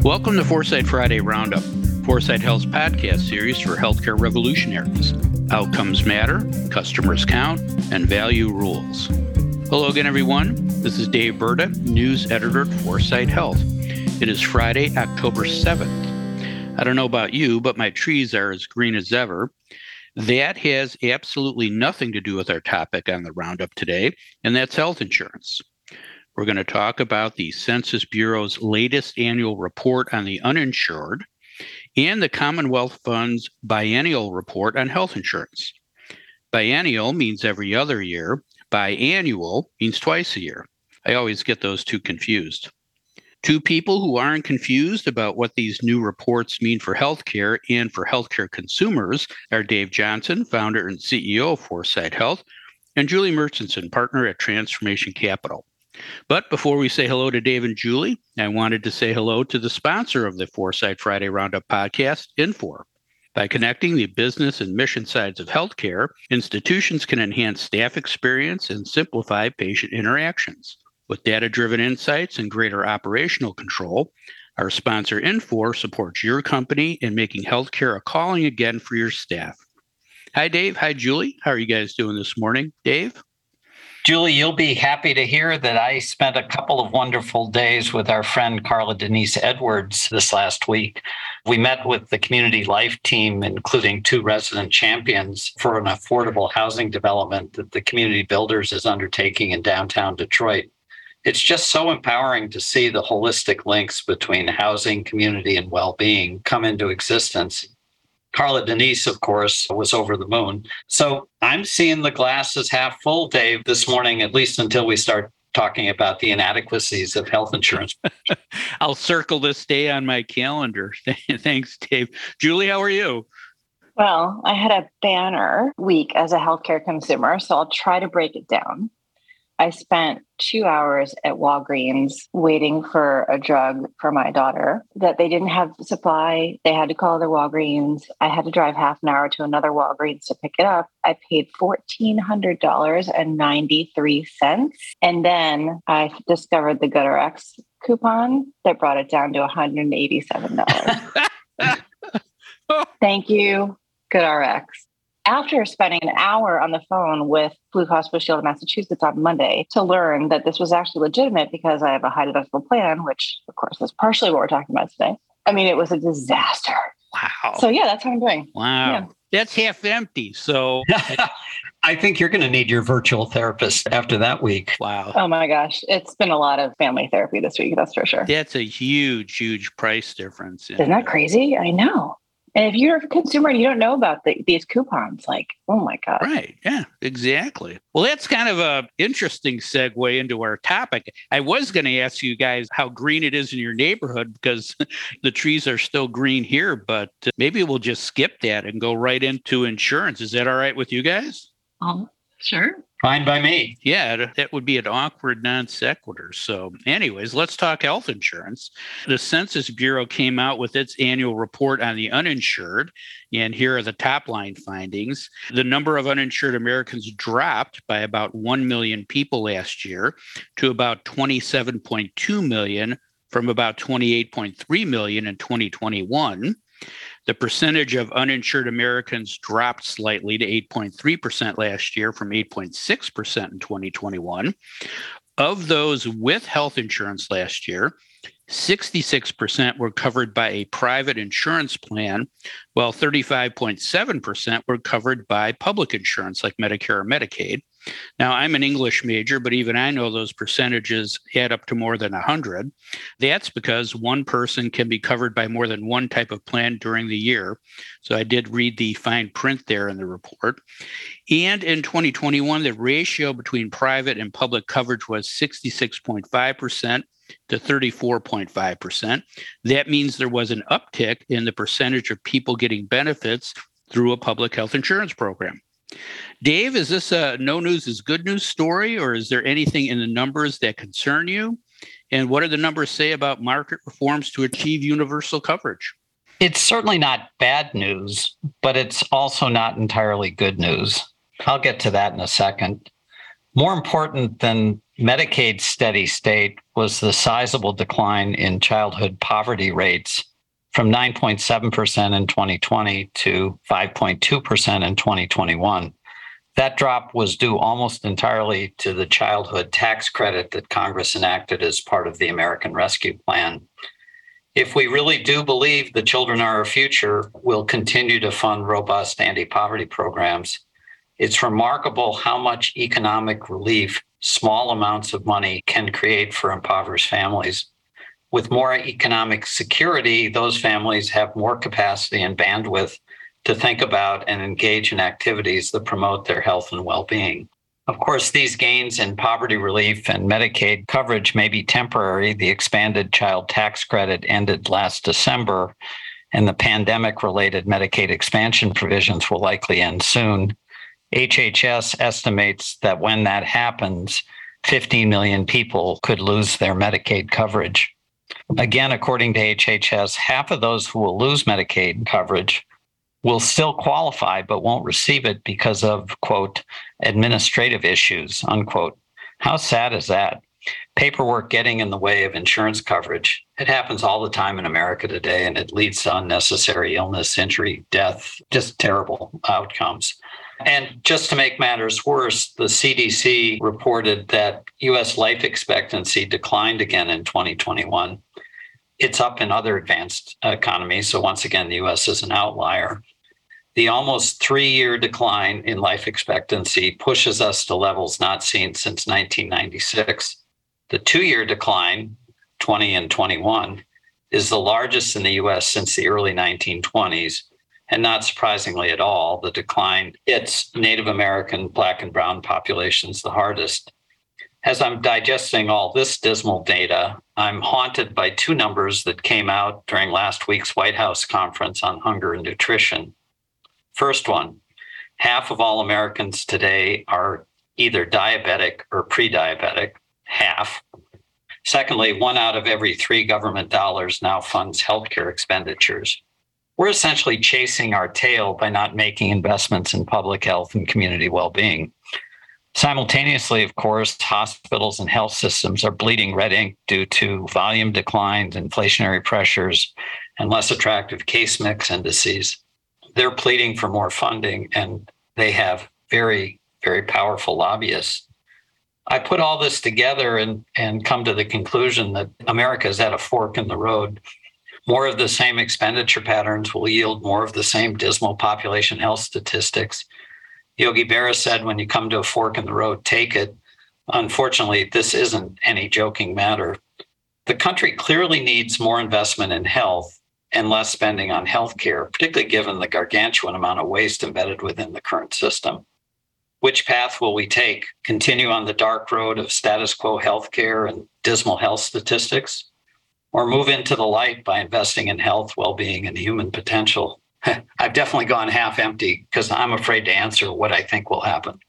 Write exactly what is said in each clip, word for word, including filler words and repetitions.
Welcome to Foresight Friday Roundup, Foresight Health's podcast series for healthcare revolutionaries. Outcomes matter, customers count, and value rules. Hello again, everyone. This is Dave Burda, news editor at Foresight Health. It is Friday, October seventh. I don't know about you, but my trees are as green as ever. That has absolutely nothing to do with our topic on the Roundup today, and that's health insurance. We're going to talk about the Census Bureau's latest annual report on the uninsured and the Commonwealth Fund's biennial report on health insurance. Biennial means every other year. Biannual means twice a year. I always get those two confused. Two people who aren't confused about what these new reports mean for healthcare and for healthcare consumers are Dave Johnson, founder and C E O of Foresight Health, and Julie Murchison, partner at Transformation Capital. But before we say hello to Dave and Julie, I wanted to say hello to the sponsor of the Foresight Friday Roundup podcast, Infor. By connecting the business and mission sides of healthcare, institutions can enhance staff experience and simplify patient interactions. With data-driven insights and greater operational control, our sponsor Infor supports your company in making healthcare a calling again for your staff. Hi, Dave. Hi, Julie. How are you guys doing this morning? Dave? Julie, you'll be happy to hear that I spent a couple of wonderful days with our friend Carla Denise Edwards this last week. We met with the Community Life team, including two resident champions, for an affordable housing development that the Community Builders is undertaking in downtown Detroit. It's just so empowering to see the holistic links between housing, community, and well-being come into existence. Carla Denise, of course, was over the moon. So I'm seeing the glass as half full, Dave, this morning, at least until we start talking about the inadequacies of health insurance. I'll circle this day on my calendar. Thanks, Dave. Julie, how are you? Well, I had a banner week as a healthcare consumer, so I'll try to break it down. I spent two hours at Walgreens waiting for a drug for my daughter that they didn't have supply. They had to call their Walgreens. I had to drive half an hour to another Walgreens to pick it up. I paid one thousand four hundred dollars and ninety-three cents. And then I discovered the GoodRx coupon that brought it down to one hundred eighty-seven dollars. Thank you, GoodRx. After spending an hour on the phone with Blue Cross Blue Shield of Massachusetts on Monday to learn that this was actually legitimate because I have a high deductible plan, which of course is partially what we're talking about today. I mean, it was a disaster. Wow. So yeah, that's how I'm doing. Wow. Yeah. That's half empty. So I think you're going to need your virtual therapist after that week. Wow. Oh my gosh. It's been a lot of family therapy this week. That's for sure. That's a huge, huge price difference. Isn't that crazy? I know. And if you're a consumer and you don't know about the, these coupons, like, oh my God. Right. Yeah, exactly. Well, that's kind of a interesting segue into our topic. I was going to ask you guys how green it is in your neighborhood because the trees are still green here, but maybe we'll just skip that and go right into insurance. Is that all right with you guys? Oh, sure. Fine by me. Yeah, that would be an awkward non sequitur. So anyways, let's talk health insurance. The Census Bureau came out with its annual report on the uninsured, and here are the top line findings. The number of uninsured Americans dropped by about one million people last year to about twenty-seven point two million from about twenty-eight point three million in twenty twenty-one. The percentage of uninsured Americans dropped slightly to eight point three percent last year from eight point six percent in twenty twenty-one. Of those with health insurance last year, sixty-six percent were covered by a private insurance plan, while thirty-five point seven percent were covered by public insurance like Medicare or Medicaid. Now, I'm an English major, but even I know those percentages add up to more than one hundred. That's because one person can be covered by more than one type of plan during the year. So I did read the fine print there in the report. And in twenty twenty-one, the ratio between private and public coverage was sixty-six point five percent to thirty-four point five percent. That means there was an uptick in the percentage of people getting benefits through a public health insurance program. Dave, is this a no news is good news story, or is there anything in the numbers that concern you? And what do the numbers say about market reforms to achieve universal coverage? It's certainly not bad news, but it's also not entirely good news. I'll get to that in a second. More important than Medicaid's steady state was the sizable decline in childhood poverty rates from nine point seven percent in twenty twenty to five point two percent in twenty twenty-one. That drop was due almost entirely to the childhood tax credit that Congress enacted as part of the American Rescue Plan. If we really do believe the children are our future, we'll continue to fund robust anti-poverty programs. It's remarkable how much economic relief small amounts of money can create for impoverished families. With more economic security, those families have more capacity and bandwidth to think about and engage in activities that promote their health and well-being. Of course, these gains in poverty relief and Medicaid coverage may be temporary. The expanded child tax credit ended last December, and the pandemic-related Medicaid expansion provisions will likely end soon. H H S estimates that when that happens, fifteen million people could lose their Medicaid coverage. Again, according to H H S, half of those who will lose Medicaid coverage will still qualify but won't receive it because of, quote, administrative issues, unquote. How sad is that? Paperwork getting in the way of insurance coverage. It happens all the time in America today, and it leads to unnecessary illness, injury, death, just terrible outcomes. And just to make matters worse, the C D C reported that U S life expectancy declined again in twenty twenty-one. It's up in other advanced economies, so once again, the U S is an outlier. The almost three-year decline in life expectancy pushes us to levels not seen since nineteen ninety-six. The two-year decline, twenty and twenty-one, is the largest in the U S since the early nineteen twenties. And not surprisingly at all, the decline hits Native American, Black and Brown populations the hardest. As I'm digesting all this dismal data, I'm haunted by two numbers that came out during last week's White House conference on hunger and nutrition. First one, half of all Americans today are either diabetic or pre-diabetic, half. Secondly, one out of every three government dollars now funds healthcare expenditures. We're essentially chasing our tail by not making investments in public health and community well-being. Simultaneously, of course, hospitals and health systems are bleeding red ink due to volume declines, inflationary pressures, and less attractive case mix indices. They're pleading for more funding, and they have very, very powerful lobbyists. I put all this together and, and come to the conclusion that America is at a fork in the road. More of the same expenditure patterns will yield more of the same dismal population health statistics. Yogi Berra said, when you come to a fork in the road, take it. Unfortunately, this isn't any joking matter. The country clearly needs more investment in health and less spending on healthcare, particularly given the gargantuan amount of waste embedded within the current system. Which path will we take? Continue on the dark road of status quo healthcare and dismal health statistics? Or move into the light by investing in health, well-being, and human potential? I've definitely gone half empty because I'm afraid to answer what I think will happen.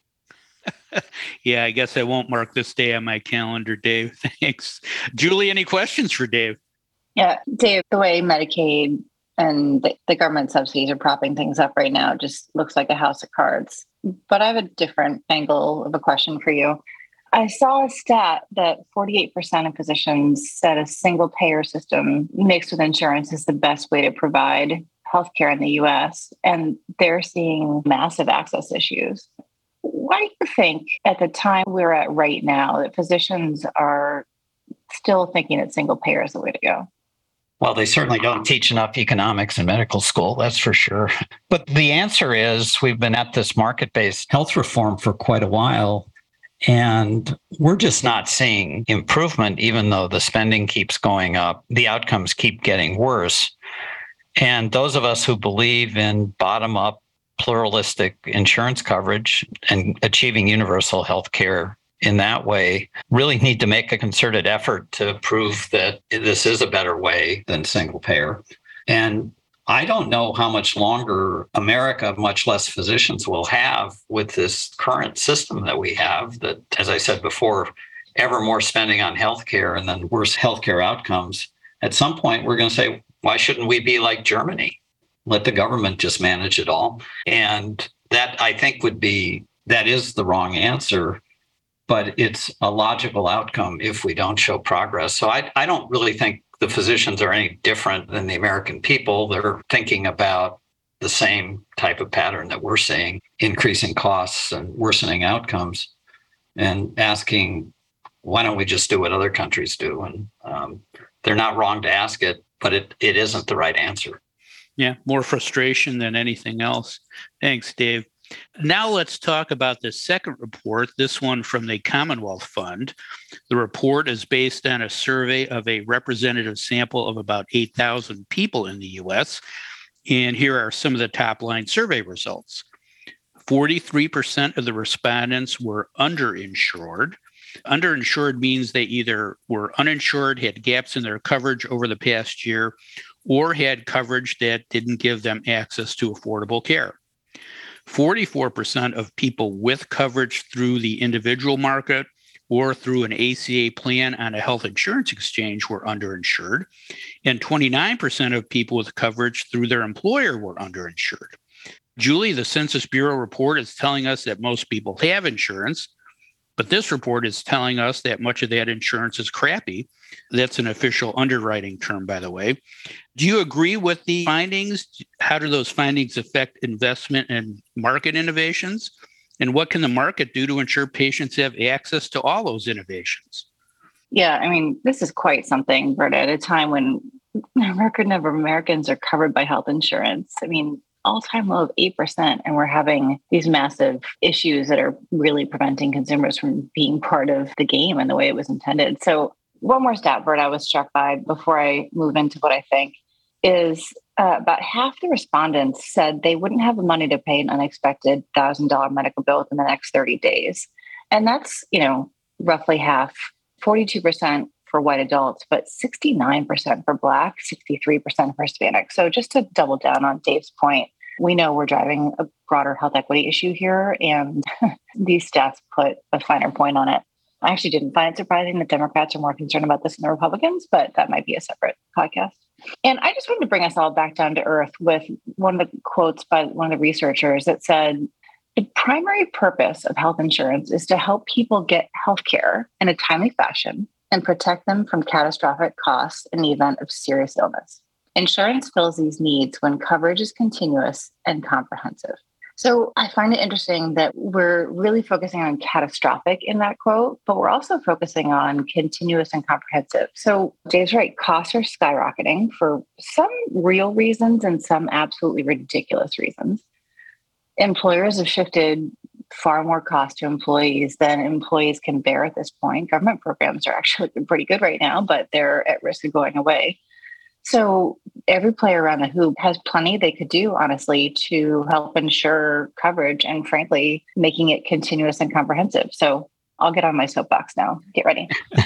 Yeah, I guess I won't mark this day on my calendar, Dave. Thanks. Julie, any questions for Dave? Yeah, Dave, the way Medicaid and the, the government subsidies are propping things up right now just looks like a house of cards. But I have a different angle of a question for you. I saw a stat that forty-eight percent of physicians said a single payer system mixed with insurance is the best way to provide healthcare in the U S, and they're seeing massive access issues. Why do you think at the time we're at right now that physicians are still thinking that single payer is the way to go? Well, they certainly don't teach enough economics in medical school, that's for sure. But the answer is we've been at this market-based health reform for quite a while, and we're just not seeing improvement, even though the spending keeps going up. The outcomes keep getting worse. And those of us who believe in bottom-up pluralistic insurance coverage and achieving universal health care in that way really need to make a concerted effort to prove that this is a better way than single payer. And I don't know how much longer America, much less physicians, will have with this current system that we have that, as I said before, ever more spending on healthcare and then worse healthcare outcomes. At some point, we're going to say, why shouldn't we be like Germany? Let the government just manage it all. And that, I think, would be, that is the wrong answer. but it's a logical outcome if we don't show progress. So I, I don't really think the physicians are any different than the American people. They're thinking about the same type of pattern that we're seeing, increasing costs and worsening outcomes, and asking, why don't we just do what other countries do? And um, they're not wrong to ask it, but it, it isn't the right answer. Yeah, more frustration than anything else. Thanks, Dave. Now let's talk about the second report, this one from the Commonwealth Fund. The report is based on a survey of a representative sample of about eight thousand people in the U S, and here are some of the top line survey results. forty-three percent of the respondents were underinsured. Underinsured means they either were uninsured, had gaps in their coverage over the past year, or had coverage that didn't give them access to affordable care. forty-four percent of people with coverage through the individual market or through an A C A plan on a health insurance exchange were underinsured, and twenty-nine percent of people with coverage through their employer were underinsured. Julie, the Census Bureau report is telling us that most people have insurance, but this report is telling us that much of that insurance is crappy. That's an official underwriting term, by the way. Do you agree with the findings? How do those findings affect investment and market innovations? And what can the market do to ensure patients have access to all those innovations? Yeah, I mean, this is quite something, Berta, at a time when a record number of Americans are covered by health insurance. I mean, all-time low of eight percent, and we're having these massive issues that are really preventing consumers from being part of the game and the way it was intended. So one more stat, Bert, I was struck by before I move into what I think is uh, about half the respondents said they wouldn't have the money to pay an unexpected one thousand dollars medical bill within the next thirty days. And that's, you know, roughly half, forty-two percent for white adults, but sixty-nine percent for Black, sixty-three percent for Hispanic. So just to double down on Dave's point, we know we're driving a broader health equity issue here, and these stats put a finer point on it. I actually didn't find it surprising that Democrats are more concerned about this than the Republicans, but that might be a separate podcast. And I just wanted to bring us all back down to earth with one of the quotes by one of the researchers that said, the primary purpose of health insurance is to help people get health care in a timely fashion and protect them from catastrophic costs in the event of serious illness. Insurance fills these needs when coverage is continuous and comprehensive. So I find it interesting that we're really focusing on catastrophic in that quote, but we're also focusing on continuous and comprehensive. So Dave's right, costs are skyrocketing for some real reasons and some absolutely ridiculous reasons. Employers have shifted far more cost to employees than employees can bear at this point. Government programs are actually pretty good right now, but they're at risk of going away. So every player around the hoop has plenty they could do, honestly, to help ensure coverage and, frankly, making it continuous and comprehensive. So I'll get on my soapbox now. Get ready.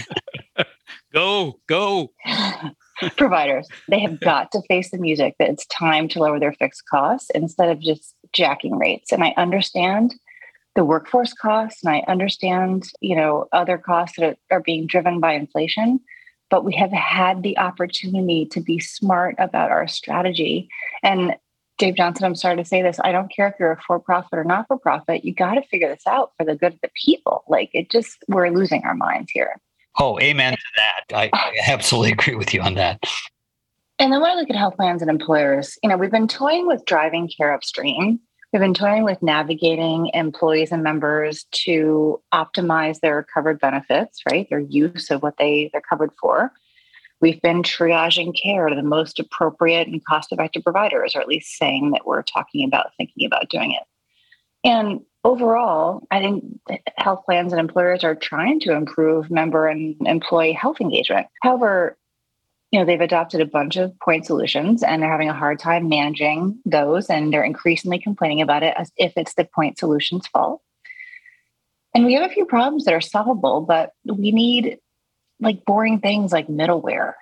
Go, go. Providers, they have got to face the music that it's time to lower their fixed costs instead of just jacking rates. And I understand the workforce costs, and I understand, you know, other costs that are being driven by inflation. But we have had the opportunity to be smart about our strategy. And Dave Johnson, I'm sorry to say this, I don't care if you're a for-profit or not-for-profit, you got to figure this out for the good of the people. Like it just, we're losing our minds here. Oh, amen to that. I, I absolutely agree with you on that. And then when I look at health plans and employers, you know, we've been toying with driving care upstream. We've been toying with navigating employees and members to optimize their covered benefits, right? Their use of what they, they're covered for. We've been triaging care to the most appropriate and cost-effective providers, or at least saying that we're talking about thinking about doing it. And overall, I think health plans and employers are trying to improve member and employee health engagement. However, you know, they've adopted a bunch of point solutions and they're having a hard time managing those, and they're increasingly complaining about it as if it's the point solution's fault. And we have a few problems that are solvable, but we need like boring things like middleware.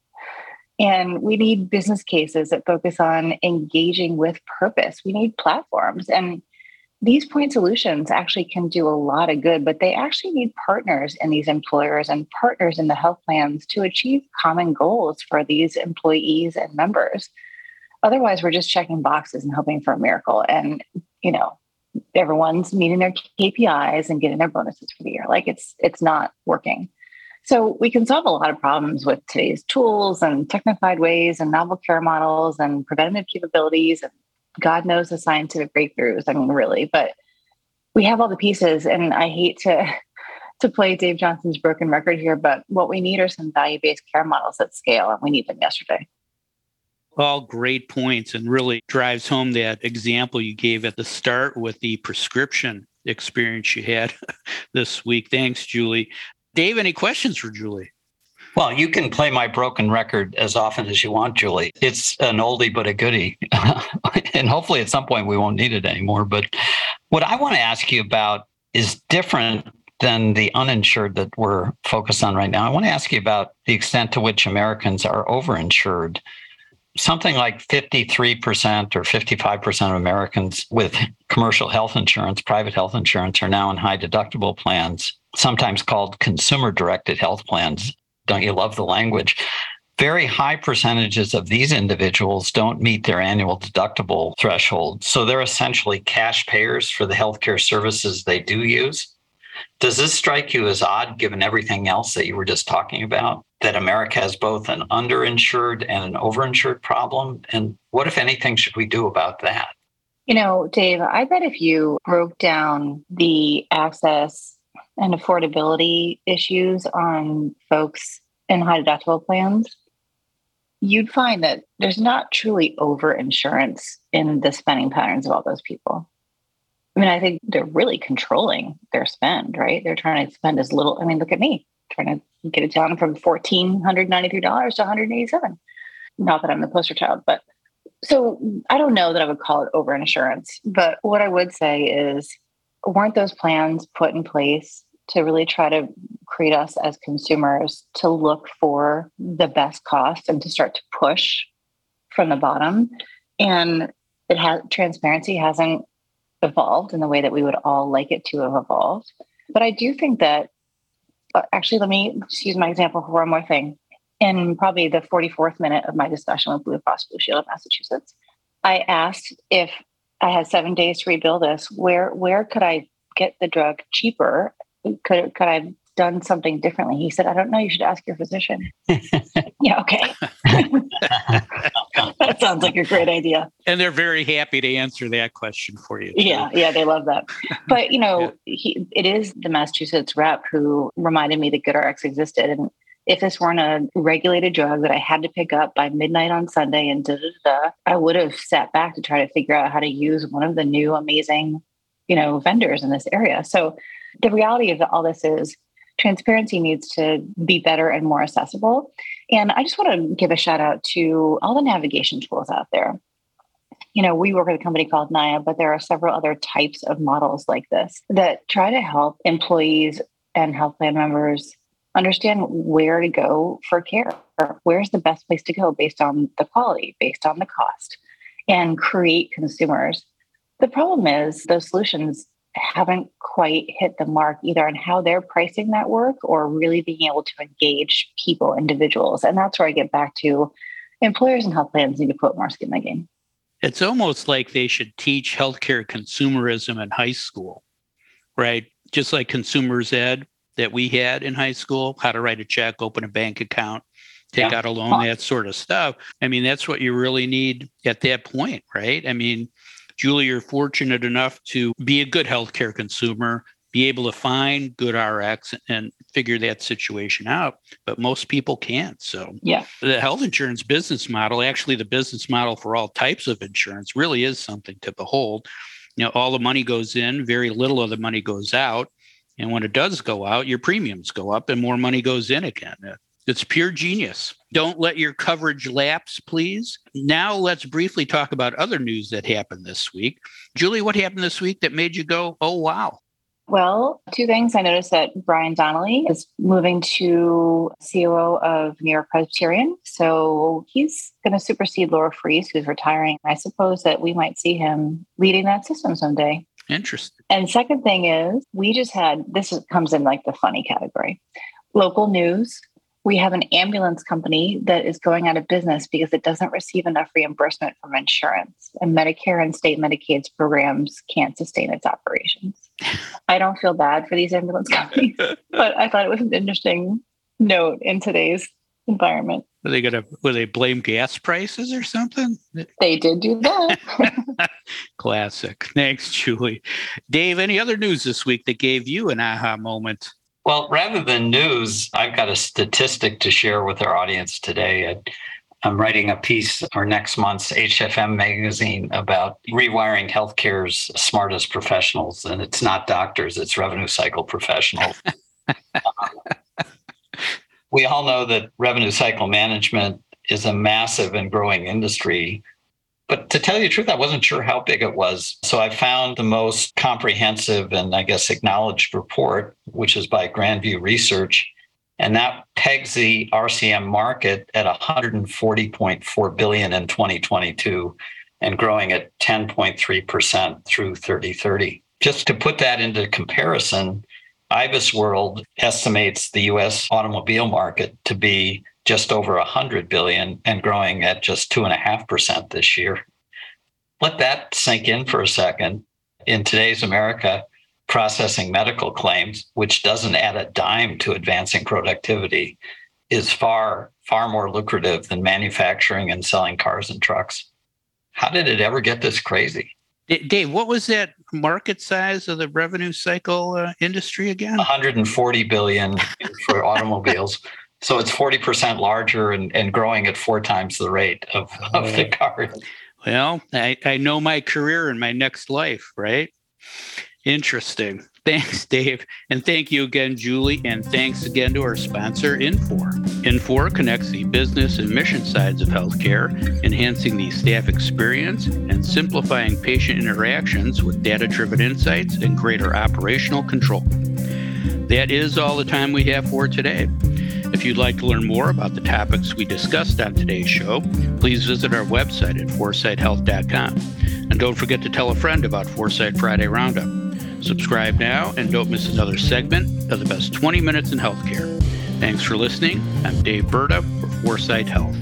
And we need business cases that focus on engaging with purpose. We need platforms. And these point solutions actually can do a lot of good, but they actually need partners in these employers and partners in the health plans to achieve common goals for these employees and members. Otherwise, we're just checking boxes and hoping for a miracle. And, you know, everyone's meeting their K P Is and getting their bonuses for the year. Like it's it's not working. So we can solve a lot of problems with today's tools and technified ways and novel care models and preventative capabilities and God knows the scientific breakthroughs. I mean, really, but we have all the pieces. And I hate to, to play Dave Johnson's broken record here, but what we need are some value-based care models at scale, and we need them yesterday. All great points, and really drives home that example you gave at the start with the prescription experience you had this week. Thanks, Julie. Dave, any questions for Julie? Well, you can play my broken record as often as you want, Julie. It's an oldie but a goodie. And hopefully at some point we won't need it anymore. But what I want to ask you about is different than the uninsured that we're focused on right now. I want to ask you about the extent to which Americans are overinsured. Something like fifty-three percent or fifty-five percent of Americans with commercial health insurance, private health insurance, are now in high deductible plans, sometimes called consumer-directed health plans. Don't you love the language? Very high percentages of these individuals don't meet their annual deductible threshold. So they're essentially cash payers for the healthcare services they do use. Does this strike you as odd, given everything else that you were just talking about, that America has both an underinsured and an overinsured problem? And what, if anything, should we do about that? You know, Dave, I bet if you broke down the access and affordability issues on folks in high deductible plans, you'd find that there's not truly overinsurance in the spending patterns of all those people. I mean, I think they're really controlling their spend, right? They're trying to spend as little. I mean, look at me, trying to get it down from one thousand four hundred ninety-three dollars to one hundred eighty-seven dollars. Not that I'm the poster child, but so I don't know that I would call it overinsurance. But what I would say is, weren't those plans put in place to really try to create us as consumers to look for the best cost and to start to push from the bottom? And it has transparency hasn't evolved in the way that we would all like it to have evolved. But I do think that, uh, actually, let me just use my example for one more thing. In probably the forty-fourth minute of my discussion with Blue Cross Blue Shield of Massachusetts, I asked if I had seven days to rebuild this, where where could I get the drug cheaper? Could could I have done something differently? He said, I don't know. You should ask your physician. Yeah, okay. That sounds like a great idea. And they're very happy to answer that question for you, too. Yeah, yeah, they love that. But, you know, yeah. he, it is the Massachusetts rep who reminded me that GoodRx existed. And if this weren't a regulated drug that I had to pick up by midnight on Sunday and da da da, I would have sat back to try to figure out how to use one of the new amazing, you know, vendors in this area. So the reality of all this is transparency needs to be better and more accessible. And I just want to give a shout out to all the navigation tools out there. You know, we work with a company called Naya, but there are several other types of models like this that try to help employees and health plan members understand where to go for care, or where's the best place to go based on the quality, based on the cost, and create consumers. The problem is those solutions haven't quite hit the mark either on how they're pricing that work or really being able to engage people, individuals. And that's where I get back to employers and health plans need to put more skin in the game. It's almost like they should teach healthcare consumerism in high school, right? Just like consumers ed that we had in high school, how to write a check, open a bank account, take yeah. out a loan, that sort of stuff. I mean, that's what you really need at that point, right? I mean, Julie, you're fortunate enough to be a good healthcare consumer, be able to find GoodRx and figure that situation out. But most people can't. So yeah, the health insurance business model, actually the business model for all types of insurance, really is something to behold. You know, all the money goes in, very little of the money goes out. And when it does go out, your premiums go up and more money goes in again. It's pure genius. Don't let your coverage lapse, please. Now let's briefly talk about other news that happened this week. Julie, what happened this week that made you go, oh, wow? Well, two things. I noticed that Brian Donnelly is moving to C O O of New York Presbyterian. So he's going to supersede Laura Fries, who's retiring. I suppose that we might see him leading that system someday. Interesting. And second thing is, we just had, this is, comes in like the funny category, local news. We have an ambulance company that is going out of business because it doesn't receive enough reimbursement from insurance, and Medicare and state Medicaid's programs can't sustain its operations. I don't feel bad for these ambulance companies, but I thought it was an interesting note in today's environment. Are they gonna will they blame gas prices or something? They did do that. Classic. Thanks, Julie. Dave, any other news this week that gave you an aha moment? Well, rather than news, I've got a statistic to share with our audience today. I'm writing a piece for next month's H F M magazine about rewiring healthcare's smartest professionals. And it's not doctors, it's revenue cycle professionals. um, we all know that revenue cycle management is a massive and growing industry. But to tell you the truth, I wasn't sure how big it was. So I found the most comprehensive and I guess acknowledged report, which is by Grandview Research. And that pegs the R C M market at one hundred forty point four billion dollars in twenty twenty-two and growing at ten point three percent through thirty thirty. Just to put that into comparison, IBISWorld estimates the U S automobile market to be just over one hundred billion dollars and growing at just two point five percent this year. Let that sink in for a second. In today's America, processing medical claims, which doesn't add a dime to advancing productivity, is far, far more lucrative than manufacturing and selling cars and trucks. How did it ever get this crazy? Dave, what was that market size of the revenue cycle uh, industry again? one hundred forty billion dollars for automobiles. So it's forty percent larger and, and growing at four times the rate of, of the car. Well, I, I know my career and my next life, right? Interesting. Thanks, Dave. And thank you again, Julie. And thanks again to our sponsor, Infor. Infor connects the business and mission sides of healthcare, enhancing the staff experience and simplifying patient interactions with data-driven insights and greater operational control. That is all the time we have for today. If you'd like to learn more about the topics we discussed on today's show, please visit our website at foresight health dot com. And don't forget to tell a friend about Foresight Friday Roundup. Subscribe now and don't miss another segment of the best twenty minutes in healthcare. Thanks for listening. I'm Dave Burda for Foresight Health.